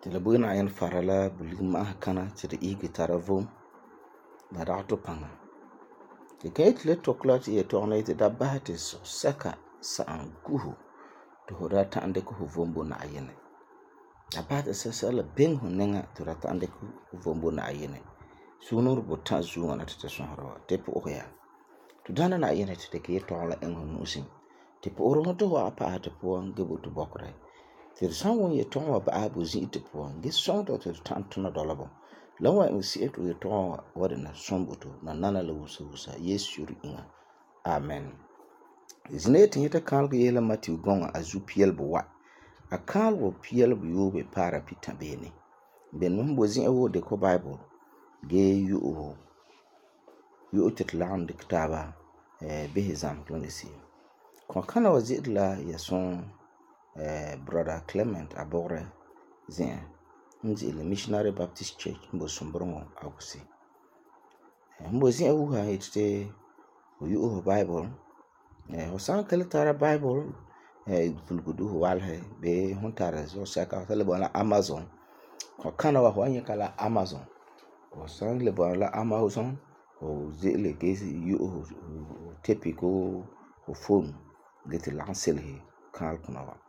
Tɩ la bugna yẽn fara la bulig ma'a kãna tɩ d isgi tara vom la ragtʋ pãnga. Tɩ ka yetɩ la tʋk la tɩ yetɔg ne tɩ da basɛ tɩ sug-sɛka sa'am kusu tɩ fu da ta'am dɩkɛ fu vom bo Na'ayinɛ. Da basɛ tɩ sɛsɛla beng fu ninga tɩ fu da ta'am dɩkɛ fu vom bo Na'ayinɛ. Sughnegr bʋ-tã zuo wã tɩ tɩ sõsra wa tɩ pʋgɛ yaa. Tɩ dãna Na'ayinɛ tɩ dɩkɛ yetɔg la iŋɛ fu nu'usin tɩ pʋʋrɛ fu tɩ fu wa pa'asɛ tɩ puan ge boto bɔkɔrɛ. Tɩ d sã n wʋm yetɔgã wã ba'asɛ bo zĩ'is tɩ puan ge sõng tɩ d ta'am tʋna dɔlɔbɔ. La n wa iŋɛ se'em tɩ yetɔgã wã wa dɩna sõm boto na nana la wusa wusa Yeesu yʋʋr ĩnga. Amen. Zĩna yetɩ n yeta kãalg yeela Matiw gɔŋa a zu piɛlbʋ wa. A kãalbʋ piɛlbʋ yoobe paara pita beene. Beni fum bo zĩ'ã woo dɩkɔ Baịbʋl gee yu'u tɩ t lagem dɩk taaba bisɛ zãmsg la se'em. Kõ-kãna wa ze'ele la yɛsũn Brother Clement a bʋgrɛ zi'an n ze'ele Missionary Baptist Church n bo Sũmborengɔ Agʋsɩ. Fum bo zĩ'ã wusa n yetɩ tɩ fu yu'u fu Baịbʋl. Fu sã n ka le tara Baịbʋl fulgdu fu walsɛ bee fum tara zug-sɛka fu ta le bɔna la Amazon. Kõ-kãna wa fu wan yĩka la Amazon. Fu sã n le bɔna la Amazon, fu ze'ele gee yu'u fu tepi koo fu phone gee tɩ lagem selsi kãalkʋna wa.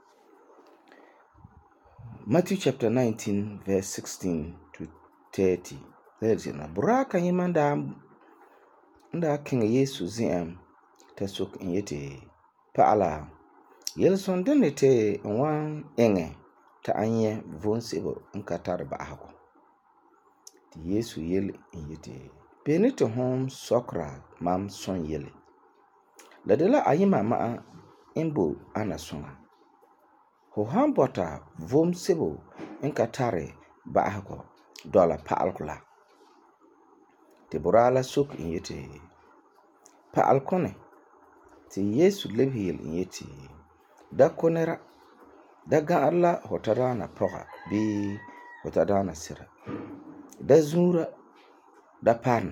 Matthew chapter 19 verse 16 to 30. Buraa kayẽmã n daa kẽng Yeesu zi'an t'a sok n yetɩ, Pa'ala, yel-sõn dẽnde tɩ n wan iŋɛ t'a nyɛ vom sebo n ka tar ba'asegɔ? Tɩ Yeesu yele n yetɩ, beene tɩ fõom sɔkera mam sõn yele. La de la ayima ma'a n bo ana sõŋa. Fu san bɔta vom sebo n ka tari ba'asegɔ dɔla pa'alegɔ la. Tɩ buraa la sok n yetɩ, pa'alkõne. Tɩ Yeesu lebsi yele n yetɩ, da ko nera, da gã'ar la fu tadaana pɔga bii fu tadaana sira. Da zũura, da parena.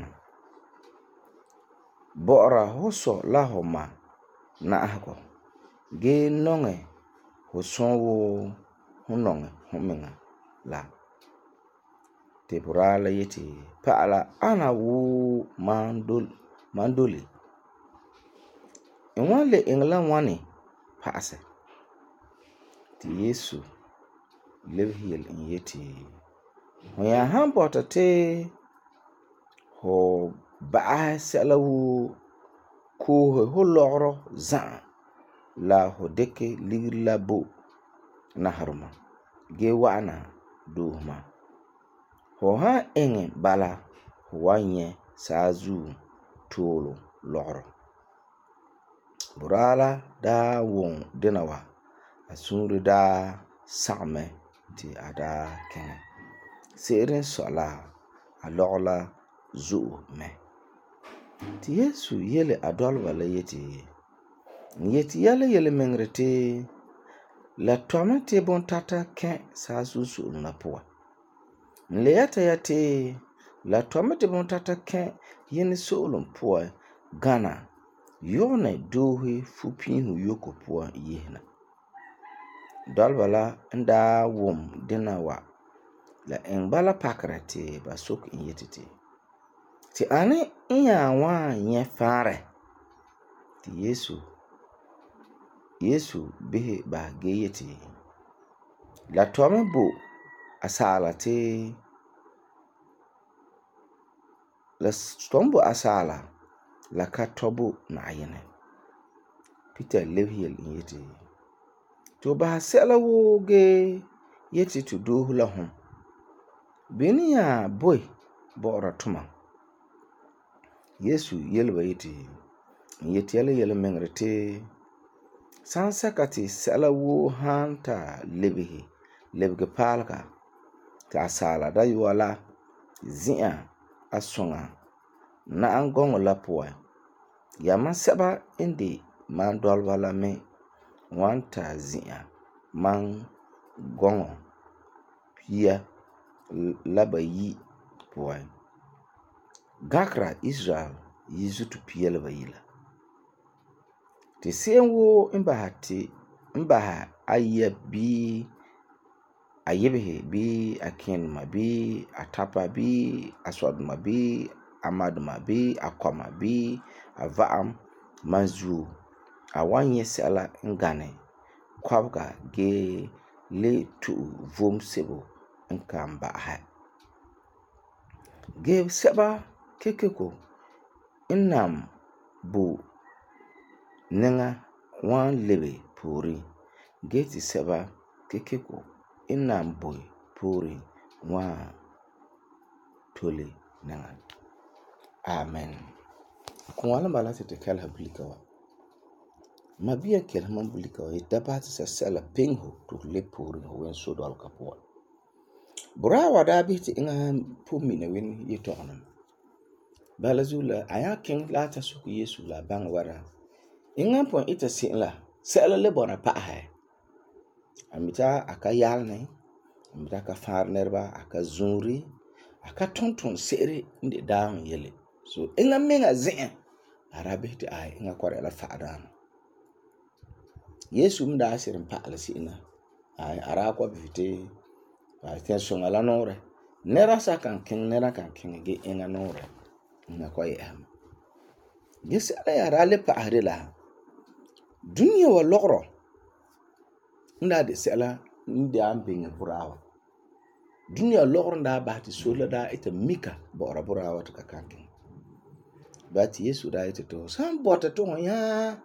Bɔ'ɔra fu sɔ la fu ma na'asegɔ gee nɔŋɛ fu sõor wuu fu nɔŋɛ fu miŋa la. Tɩ buraa la yetɩ, Pa'ala, ana wuu mam dole? N wan le iŋɛ la ŋwani pa'asɛ? Tɩ Yeesu lebsi yele n yetɩ, fu yaa san bɔta tɩ fu ba'asɛ sɛla woo koose fu lɔgerɔ za'a la fu dɩkɛ ligiri la bo naserema gee wa'ana doose mam. Fu san iŋɛ bala, fu wan nyɛ saazuo toolum lɔgerɔ. Buraa la daa wʋm dɩna wa, a sũurẽ daa sagem mɛ tɩ a daa kẽngɛ. Se'ere n sɔi la, a lɔgerɔ la zo'e mɛ. Tɩ Yeesu yele a dɔlɔba la yetɩ, n yetɩ yɛla yelemiŋerɛ tɩ la tɔme tɩ bõn-tata kẽ saazuo so'olem la puan. N le yɛta ya tɩ la tɔme tɩ bõn-tata kẽ yẽne so'olem puan gãna yʋgenɛ doose fu-piisem yoko puan yesena. Dɔlɔba la n daa wʋm dẽna wa la iŋɛ bala pakerɛ tɩ ba sok n yetɩ tɩ ane n yaa wan nyɛ fãarɛ? Tɩ Yeesu bisɛ ba gee yetɩ, la tɔme bo asaala la ka tɔ bo Na'ayinɛ. Peter lebsi yele n yetɩ, tɩ fu basɛ sɛla woo gee yetɩ tɩ doose la fum. Beni yaa boe bɔ'ɔra tumam? Yeesu yele ba yetɩ, n yetɩ yɛla yelemiŋerɛ tɩ sãnsɛka tɩ sɛla woo san ta lebge paalega tɩ asaala dayɔa la zi'an a sõŋa na'am-gɔŋɔ la puan, yamã sɛba n de mam dɔlɔba la me wan ta zi'an mam gɔŋɔ pia la bayi puan. Gãkera Israel yizutu pia la bayi la. Tɩ se'em woo n basɛ ayia bii ayibihi bi akinma bi atapa bi aswadma bi amadma bi akoma bi ava'am manzu awanye sela ngane kwabga ge le tu vom sebo nkamba ha ge seba kekeko inam bu ninga wan lebe puri ge ti seba kekeko inam bu puri wan tole ninga. Amen. Kwala bala te kel hablika wa mabia kel man bulika wa dapat sa sela pengho to le puri ho wen so dol kapwa burawa da bi ti inga pumi na wen yetona bala zula aya king la ta su Yesu la bang wara inga pon ita sin la sela le bona pa ha amita aka yalne amita ka far nerba aka zunri aka tonton sere inde dang yele so inga menga zin arabe ti ay inga kware la faadan Yesu mda asirin pa alsina ay ara ko bifite ay ten songa nore nera sa kan king nera kan king ge inga nore inga ko yam yes ala ya rale pa arila dunya wa logro nda de sela nda ambinga burawa dunya logro nda bahti sola da ita mika bora burawa to kankin bati Yesu da ita to sam bota to ya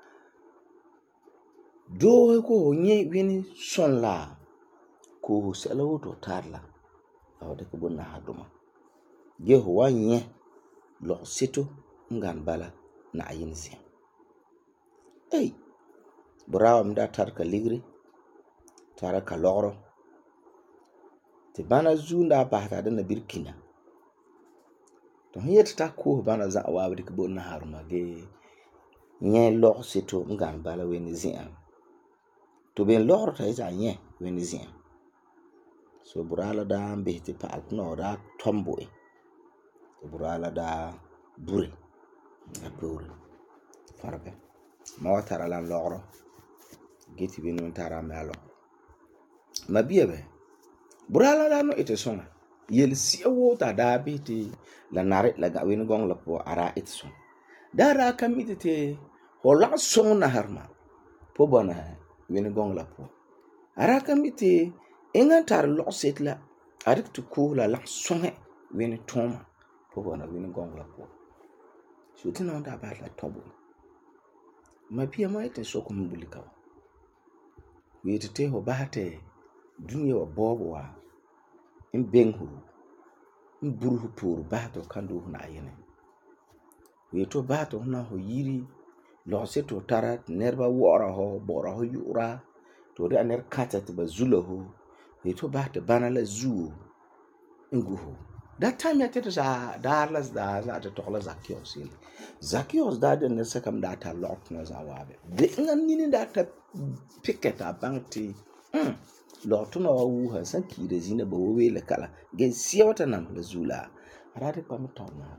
do ko nye wini son la ko sela woto tarla awde ko bonna haduma ge ho wanye lo sito ngan bala na ayinsi ey burawa mda tarka ligri taraka logro te bana zunda bahta da birkina to hiyata ta ko bana za awawde ko bonna haruma ge nye lo sito ngan bala weni zian to ben logro ta isa nye weni zian so burala da mbehti pa alpno da tombo to burala da bure na bure farbe ma watara lan logro geti binu tara malo mabiya be burala da no ite songa yel siwo ta da beti la nare la ga wen gong la po ara ite son dara kamite te hola son na harma po bona wen gong la po ara kamite inga tar lo setla arik to ko la songe wen toma po bona wen gong la po sutina da ba la tobo mabiya ma ite so ko mbulika wete ho bahate dunya wa bobo wa in benhu in burhu pur bato kandu na yene weto bato na ho yiri lo seto tarat nerba wora ho bora ho yura to da ner katat ba zulahu weto bato banala zu nguhu that time ya tete za darlas da za ta tokla zakios da den ne sakam da ta lot na za wabe de ngan nini da ta piketa banti lot na wu ha sanki da zina ba we le kala gen siwata nan la zula arade pa mutona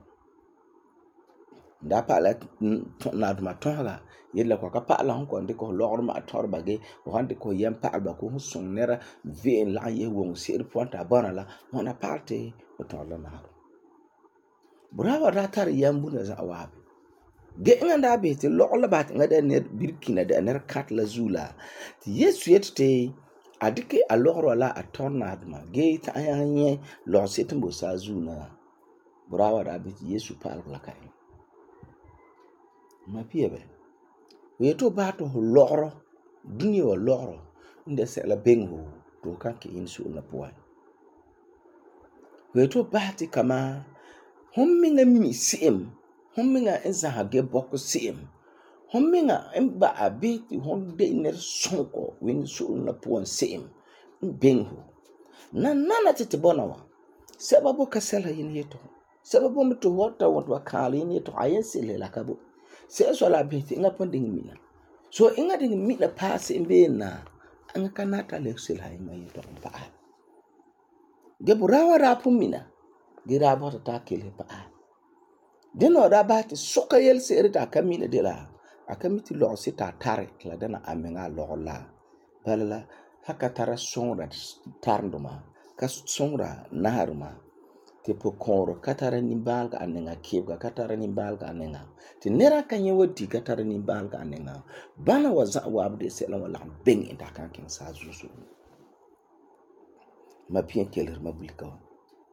da pa la na ma tonga yella ko ka pa la ko ndiko lor ma torba ge wande ko yam pa ba ko sun nera ve la ye won sir ponta bana la wana parte o tola na burawa ratar yambu na za wabe ge nganda be te lokla bat ngada ne birkina da ner kat la zula ti Yesu yete adike aloro la atona adma ge ta ayanye lo setumbo sa zuna burawa da be Yesu pa la kai ma piebe weto bato loro dunia wa loro nde se la bengo to kanke insu na puai weto bati kama homminga mi sim homminga enza hage boko sim homminga emba abeti honde ner sonko wen su na puan sim bengo na nana tete bonawa sababu kasela yin yeto sababu mtu wata watu wakali yin yeto ayensele la kabo se so la beti nga ponding mina so inga ding mina pass imbe na anga kanata leksel ha inga yeto pa ge burawa rapu mina ge rabota ta kele pa deno da bati soka yel serita kamina de la akamiti lo sita tare la dana amenga lo la bala haka tara sõngda tarendmã ka sõngda naharmã tɩ pʋ-kõor ka tara nimbaalga a nenga kɩbga ka tara nimbaalga a nenga tɩ ned ka yẽ wa di ka tara nimbaalga a nenga bãna wa zã waab de sɛla wã lagm beng n da kan kẽng saag zugu ma pĩa kelr ma bulka wã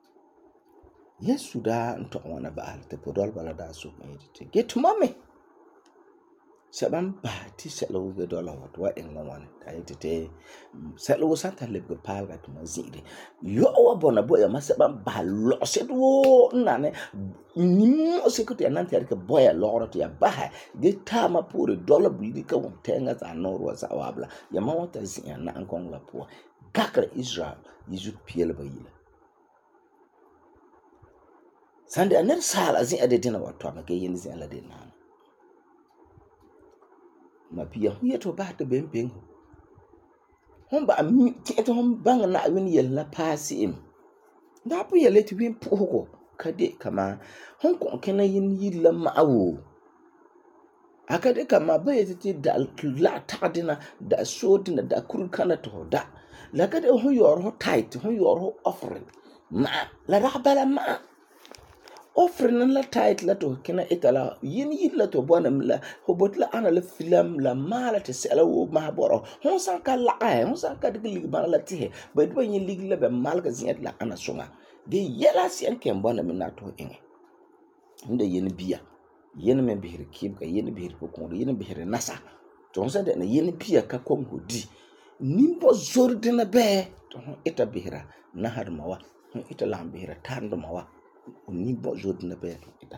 Yesu daa n tog wãna ba'al tɩ pʋ-dɔlba la daa sok n yetɩ tɩ get tʋma me sɛba n bas tɩ sɛla wʋga dɔla wa tɩ wa eng la wãne t'a yetɩ tɩ sɛla wʋ sã n tar lebg paalga tɩ ma zĩ'de yɔ'ɔ wa bɔna boyama sɛba n bas lɔgsd woo n nane nim-mo'sɩk tɩ ya na n tɩ ya dɩka boya lɔgrɔ tɩ ya basɛ ge taamã poore dɔla bulika wʋm tɛɛngã zaa noor wa za'a waab la yama wã t'a zĩ'ã na'en-kɔng la pʋgã gakra Israel yizug piɛlba yila sãn de a ned saala zĩ'ã de dẽna wa toama ge yẽnd zĩ'ã la de naana ma pia hu yeto ba ta ben ben hon ba ti to hon bang na win yel la pasi im da pu yele ti win pu ko kade kama hon ko kana yin yilla ma'awo akade kama ba yeti da la tadina da sodina da kurkana to da la kade hon yor ho tight hon yor ho offering ma la rabala ma offering la tight la to kina itala yin yilla to bonam la hobot la ana la film la mala te sela wo ma boro hon san ka la hon san ka digli ba la ti ba do yin lig la be malga zin la ana sunga de yela sien ken bonam na to ing inde yin biya yin men bihir kib ka yin bihir ko ko yin bihir nasa to san de na yin biya ka kom hodi nimbo zordina be to ita bihira na har mawa ita lam bihira tando mawa ni bo jodna be ita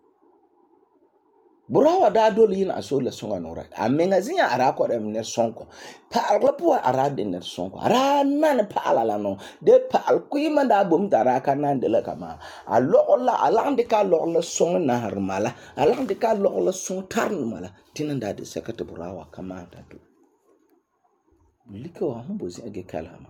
burawa da dole yin aso la songa nora amenga zinya ara ko dem ne sonko pa alpo ara de ne sonko ara nan pa ala no de pa alko yima da bom tara kanan de la kama alo la alande ka lo la songa na har mala alande ka lo la son tarn mala tinanda de sekata burawa kama da do liko wa humbo zinga kalama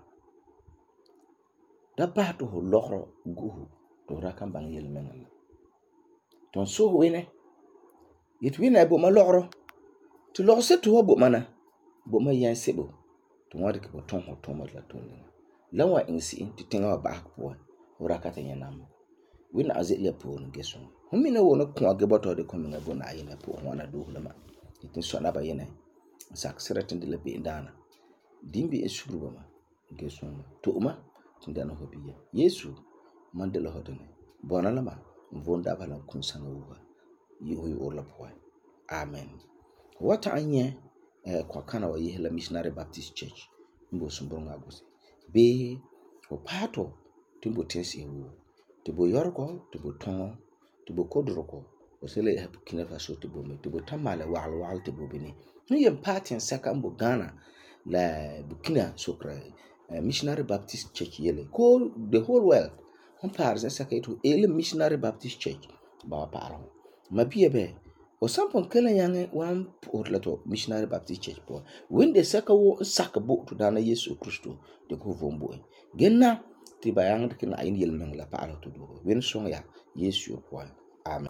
da ba to lo guhu to rakan bang yel mengal ton so wene yit wina bo ma logro to logse to bo mana bo ma yan sebo to wadi ko ton ho to ma la to la wa insi ti tinga ba ko rakata yanam wina azile po ngeso humina wona ko age boto de ko minga bona ayina po wana do lama tin so na ba yene sak siratin de be ndana dimbi e shuruba ma ngeso to uma tindana hobiya Yesu mandela hodene bona lama vonda bala kun sanga wuga yi orla poy amen wata anye kwa kana wa yihla missionary baptist church mbo sumbonga gose be o pato timbo tensi wu tibo yorko tibo ton tibo kodroko o sele ha kina faso tibo me tibo tamale wal tibo bini no yem patin saka mbo Ghana la Burkina sokra missionary baptist church yele ko the whole world on par za saka to ele missionary baptist church ba paro mabie be o sampon kala yange wan pour la to missionary baptist church po wende saka wo saka bo to dana Yesu Kristo de ko vombo genna ti bayang de kina ayin yel men la paro to do wen songa ya Yesu po